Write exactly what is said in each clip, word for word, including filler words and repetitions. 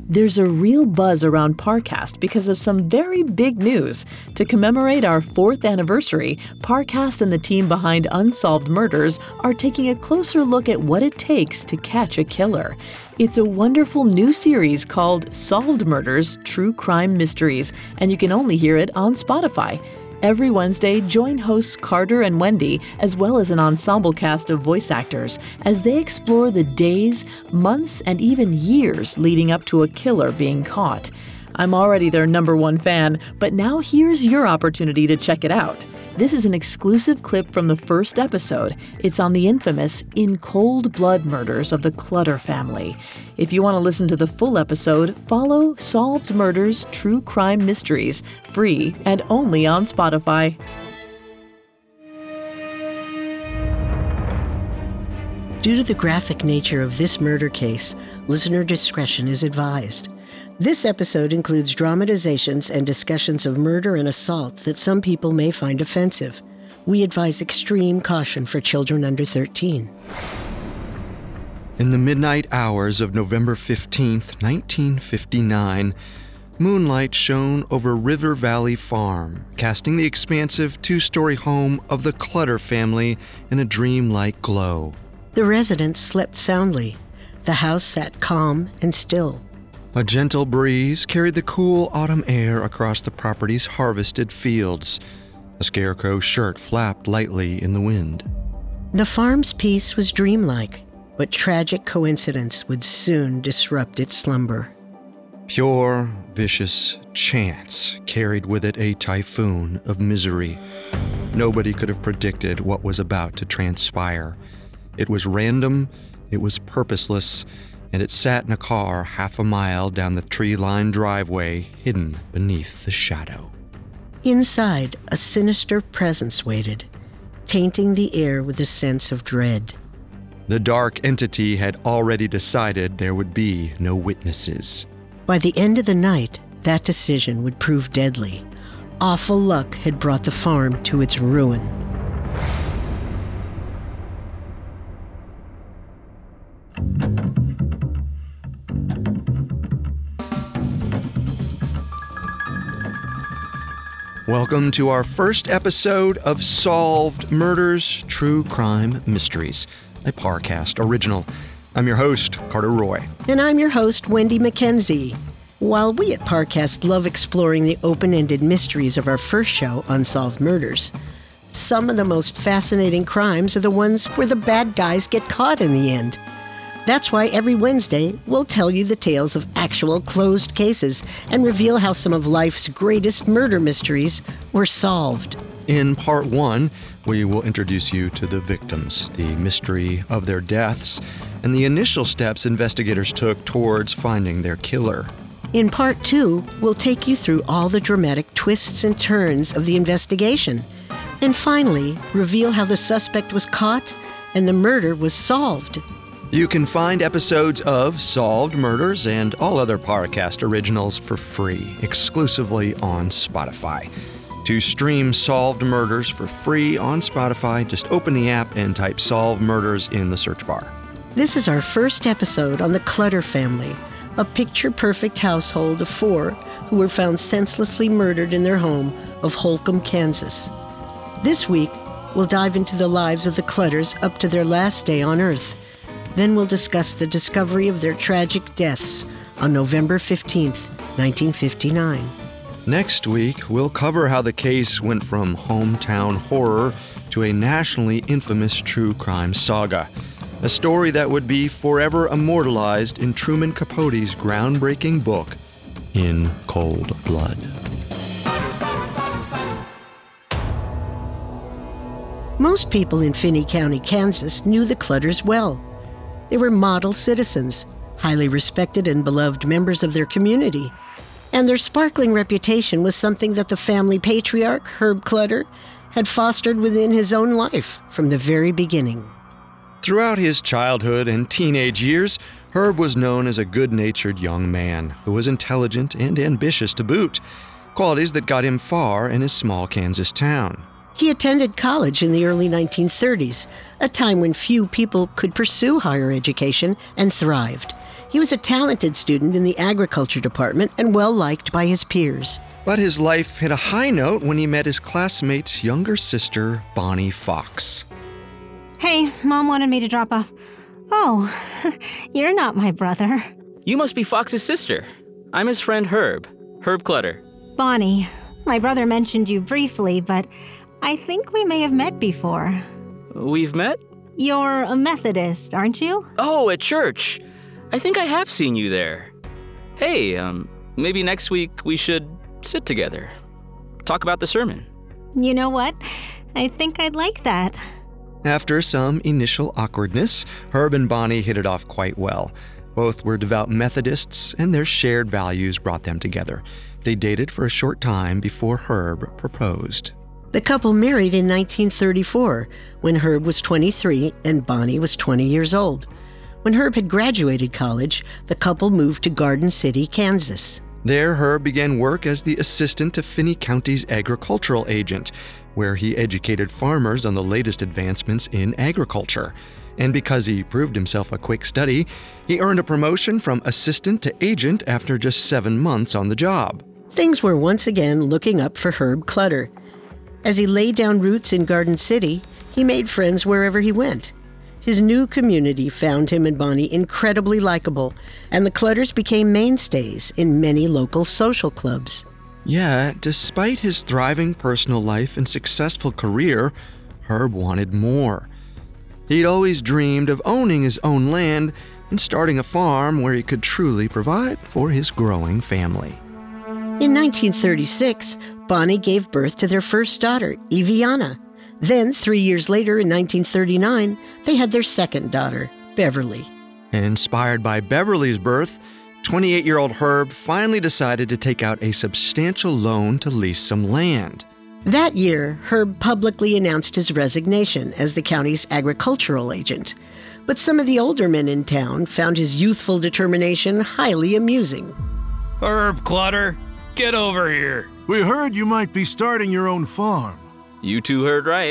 There's a real buzz around Parcast because of some very big news. To commemorate our fourth anniversary, Parcast and the team behind Unsolved Murders are taking a closer look at what it takes to catch a killer. It's a wonderful new series called Solved Murders: True Crime Mysteries, and you can only hear it on Spotify. Every Wednesday, join hosts Carter and Wendy, as well as an ensemble cast of voice actors, as they explore the days, months, and even years leading up to a killer being caught. I'm already their number one fan, but now here's your opportunity to check it out. This is an exclusive clip from the first episode. It's on the infamous In Cold Blood murders of the Clutter family. If you want to listen to the full episode, follow Solved Murders: True Crime Mysteries, free and only on Spotify. Due to the graphic nature of this murder case, listener discretion is advised. This episode includes dramatizations and discussions of murder and assault that some people may find offensive. We advise extreme caution for children under thirteen. In the midnight hours of November fifteenth, nineteen fifty-nine, moonlight shone over River Valley Farm, casting the expansive two-story home of the Clutter family in a dreamlike glow. The residents slept soundly. The house sat calm and still. A gentle breeze carried the cool autumn air across the property's harvested fields. A scarecrow shirt flapped lightly in the wind. The farm's peace was dreamlike, but tragic coincidence would soon disrupt its slumber. Pure, vicious chance carried with it a typhoon of misery. Nobody could have predicted what was about to transpire. It was random, it was purposeless, and it sat in a car half a mile down the tree-lined driveway, hidden beneath the shadow. Inside, a sinister presence waited, tainting the air with a sense of dread. The dark entity had already decided there would be no witnesses. By the end of the night, that decision would prove deadly. Awful luck had brought the farm to its ruin. Welcome to our first episode of Solved Murders: True Crime Mysteries, a Parcast original. I'm your host, Carter Roy. And I'm your host, Wendy McKenzie. While we at Parcast love exploring the open-ended mysteries of our first show, Unsolved Murders, some of the most fascinating crimes are the ones where the bad guys get caught in the end. That's why every Wednesday, we'll tell you the tales of actual closed cases and reveal how some of life's greatest murder mysteries were solved. In part one, we will introduce you to the victims, the mystery of their deaths, and the initial steps investigators took towards finding their killer. In part two, we'll take you through all the dramatic twists and turns of the investigation, and finally, reveal how the suspect was caught and the murder was solved. You can find episodes of Solved Murders and all other Parcast originals for free, exclusively on Spotify. To stream Solved Murders for free on Spotify, just open the app and type Solved Murders in the search bar. This is our first episode on the Clutter family, a picture-perfect household of four who were found senselessly murdered in their home of Holcomb, Kansas. This week, we'll dive into the lives of the Clutters up to their last day on Earth. Then we'll discuss the discovery of their tragic deaths on November fifteenth, nineteen fifty-nine. Next week, we'll cover how the case went from hometown horror to a nationally infamous true crime saga. A story that would be forever immortalized in Truman Capote's groundbreaking book, In Cold Blood. Most people in Finney County, Kansas knew the Clutters well. They were model citizens, highly respected and beloved members of their community. And their sparkling reputation was something that the family patriarch, Herb Clutter, had fostered within his own life from the very beginning. Throughout his childhood and teenage years, Herb was known as a good-natured young man who was intelligent and ambitious to boot, qualities that got him far in his small Kansas town. He attended college in the early nineteen thirties, a time when few people could pursue higher education and thrived. He was a talented student in the agriculture department and well-liked by his peers. But his life hit a high note when he met his classmate's younger sister, Bonnie Fox. Hey, Mom wanted me to drop off. Oh, you're not my brother. You must be Fox's sister. I'm his friend Herb, Herb Clutter. Bonnie, my brother mentioned you briefly, but I think we may have met before. We've met? You're a Methodist, aren't you? Oh, at church. I think I have seen you there. Hey, um, maybe next week we should sit together. Talk about the sermon. You know what? I think I'd like that. After some initial awkwardness, Herb and Bonnie hit it off quite well. Both were devout Methodists, and their shared values brought them together. They dated for a short time before Herb proposed. The couple married in nineteen thirty-four, when Herb was twenty-three and Bonnie was twenty years old. When Herb had graduated college, the couple moved to Garden City, Kansas. There, Herb began work as the assistant to Finney County's agricultural agent, where he educated farmers on the latest advancements in agriculture. And because he proved himself a quick study, he earned a promotion from assistant to agent after just seven months on the job. Things were once again looking up for Herb Clutter. As he laid down roots in Garden City, he made friends wherever he went. His new community found him and Bonnie incredibly likable, and the Clutters became mainstays in many local social clubs. Yet, despite his thriving personal life and successful career, Herb wanted more. He'd always dreamed of owning his own land and starting a farm where he could truly provide for his growing family. In nineteen thirty-six, Bonnie gave birth to their first daughter, Eviana. Then, three years later, in nineteen thirty-nine, they had their second daughter, Beverly. Inspired by Beverly's birth, twenty-eight-year-old Herb finally decided to take out a substantial loan to lease some land. That year, Herb publicly announced his resignation as the county's agricultural agent. But some of the older men in town found his youthful determination highly amusing. Herb Clutter, get over here. We heard you might be starting your own farm. You two heard right.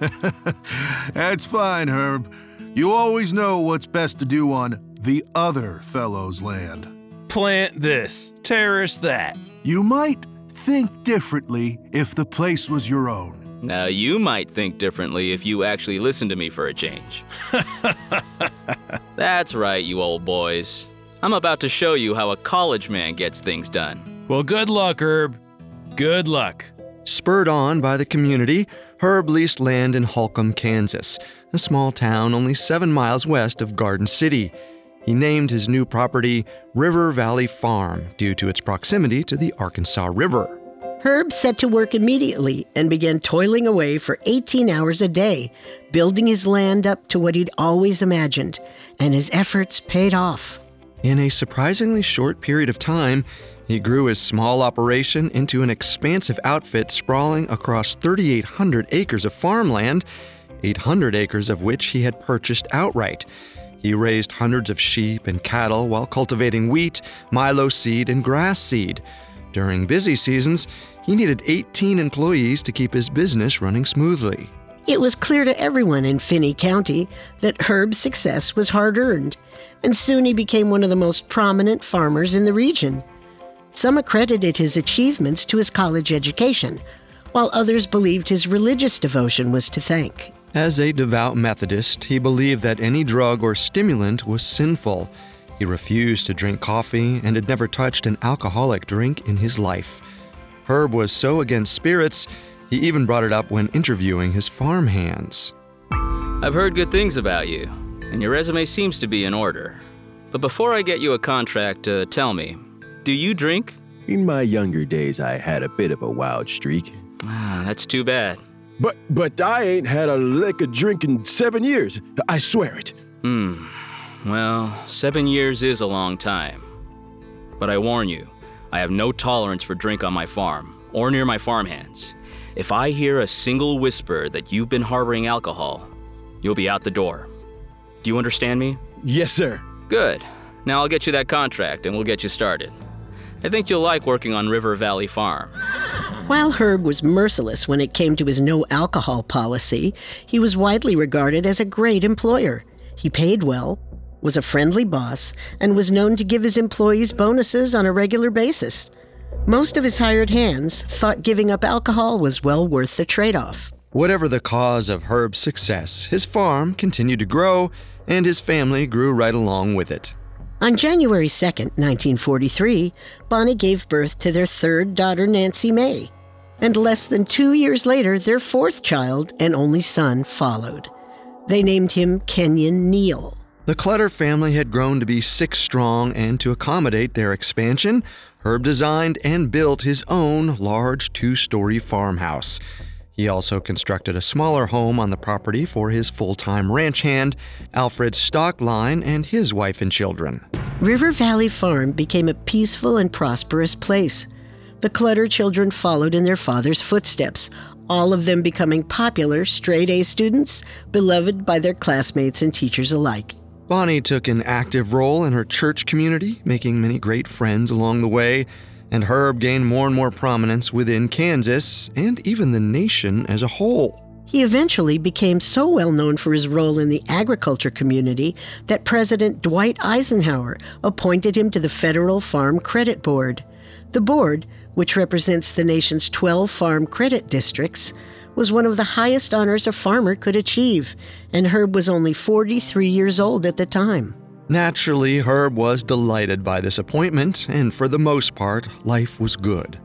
That's fine, Herb. You always know what's best to do on the other fellow's land. Plant this, terrace that. You might think differently if the place was your own. Now, you might think differently if you actually listen to me for a change. That's right, you old boys. I'm about to show you how a college man gets things done. Well, good luck, Herb. Good luck. Spurred on by the community, Herb leased land in Holcomb, Kansas, a small town only seven miles west of Garden City. He named his new property River Valley Farm due to its proximity to the Arkansas River. Herb set to work immediately and began toiling away for eighteen hours a day, building his land up to what he'd always imagined, and his efforts paid off. In a surprisingly short period of time, he grew his small operation into an expansive outfit sprawling across thirty-eight hundred acres of farmland, eight hundred acres of which he had purchased outright. He raised hundreds of sheep and cattle while cultivating wheat, milo seed, and grass seed. During busy seasons, he needed eighteen employees to keep his business running smoothly. It was clear to everyone in Finney County that Herb's success was hard-earned, and soon he became one of the most prominent farmers in the region. Some accredited his achievements to his college education, while others believed his religious devotion was to thank. As a devout Methodist, he believed that any drug or stimulant was sinful. He refused to drink coffee and had never touched an alcoholic drink in his life. Herb was so against spirits, he even brought it up when interviewing his farm hands. I've heard good things about you, and your resume seems to be in order. But before I get you a contract, uh, tell me, do you drink? In my younger days, I had a bit of a wild streak. Ah, that's too bad. But but I ain't had a lick of drink in seven years. I swear it. Hmm. Well, seven years is a long time. But I warn you, I have no tolerance for drink on my farm or near my farmhands. If I hear a single whisper that you've been harboring alcohol, you'll be out the door. Do you understand me? Yes, sir. Good. Now I'll get you that contract and we'll get you started. I think you'll like working on River Valley Farm. While Herb was merciless when it came to his no alcohol policy, he was widely regarded as a great employer. He paid well, was a friendly boss, and was known to give his employees bonuses on a regular basis. Most of his hired hands thought giving up alcohol was well worth the trade-off. Whatever the cause of Herb's success, his farm continued to grow, and his family grew right along with it. On January second, nineteen forty-three, Bonnie gave birth to their third daughter, Nancy May. And less than two years later, their fourth child and only son followed. They named him Kenyon Neal. The Clutter family had grown to be six strong, and to accommodate their expansion, Herb designed and built his own large two-story farmhouse. He also constructed a smaller home on the property for his full-time ranch hand, Alfred Stockline, and his wife and children. River Valley Farm became a peaceful and prosperous place. The Clutter children followed in their father's footsteps, all of them becoming popular straight-A students, beloved by their classmates and teachers alike. Bonnie took an active role in her church community, making many great friends along the way, and Herb gained more and more prominence within Kansas and even the nation as a whole. He eventually became so well known for his role in the agriculture community that President Dwight Eisenhower appointed him to the Federal Farm Credit Board. The board, which represents the nation's twelve farm credit districts, was one of the highest honors a farmer could achieve, and Herb was only forty-three years old at the time. Naturally, Herb was delighted by this appointment, and for the most part, life was good.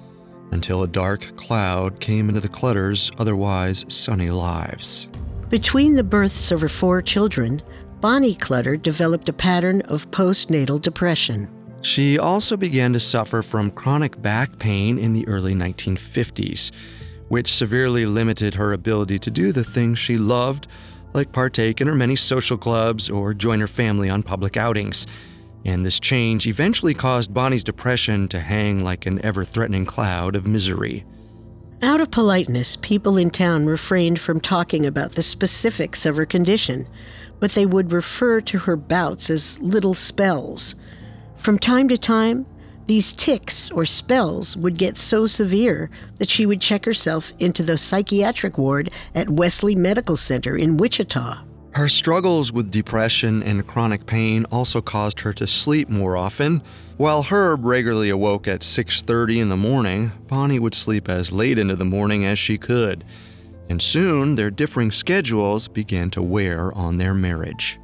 Until a dark cloud came into the Clutter's otherwise sunny lives. Between the births of her four children, Bonnie Clutter developed a pattern of postnatal depression. She also began to suffer from chronic back pain in the early nineteen fifties, which severely limited her ability to do the things she loved, like partake in her many social clubs or join her family on public outings. And this change eventually caused Bonnie's depression to hang like an ever-threatening cloud of misery. Out of politeness, people in town refrained from talking about the specifics of her condition, but they would refer to her bouts as little spells. From time to time, these tics or spells would get so severe that she would check herself into the psychiatric ward at Wesley Medical Center in Wichita. Her struggles with depression and chronic pain also caused her to sleep more often. While Herb regularly awoke at six thirty in the morning, Bonnie would sleep as late into the morning as she could. And soon, their differing schedules began to wear on their marriage.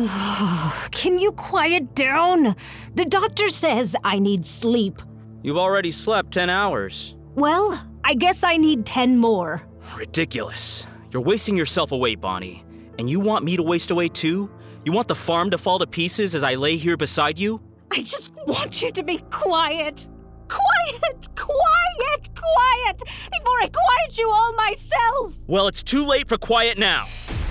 Ugh, can you quiet down? The doctor says I need sleep. You've already slept ten hours. Well, I guess I need ten more. Ridiculous. You're wasting yourself away, Bonnie. And you want me to waste away too? You want the farm to fall to pieces as I lay here beside you? I just want you to be quiet. Quiet, quiet, quiet, before I quiet you all myself. Well, it's too late for quiet now.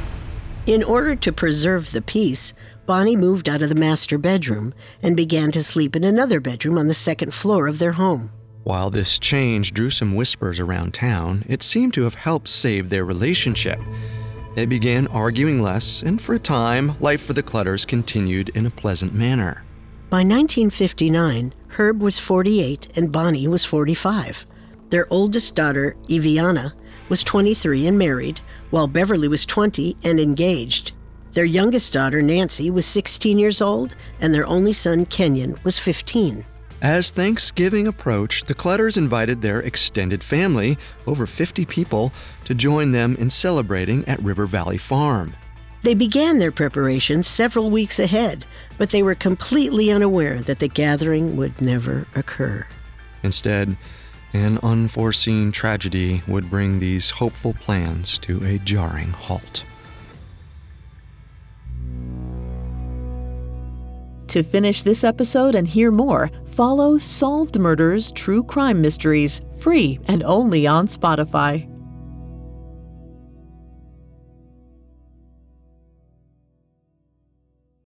In order to preserve the peace, Bonnie moved out of the master bedroom and began to sleep in another bedroom on the second floor of their home. While this change drew some whispers around town, it seemed to have helped save their relationship. They began arguing less, and for a time, life for the Clutters continued in a pleasant manner. By nineteen fifty-nine, Herb was forty-eight and Bonnie was forty-five. Their oldest daughter, Eviana, was twenty-three and married, while Beverly was twenty and engaged. Their youngest daughter, Nancy, was sixteen years old, and their only son, Kenyon, was fifteen. As Thanksgiving approached, the Clutters invited their extended family, over fifty people, to join them in celebrating at River Valley Farm. They began their preparations several weeks ahead, but they were completely unaware that the gathering would never occur. Instead, an unforeseen tragedy would bring these hopeful plans to a jarring halt. To finish this episode and hear more, follow Solved Murders True Crime Mysteries, free and only on Spotify.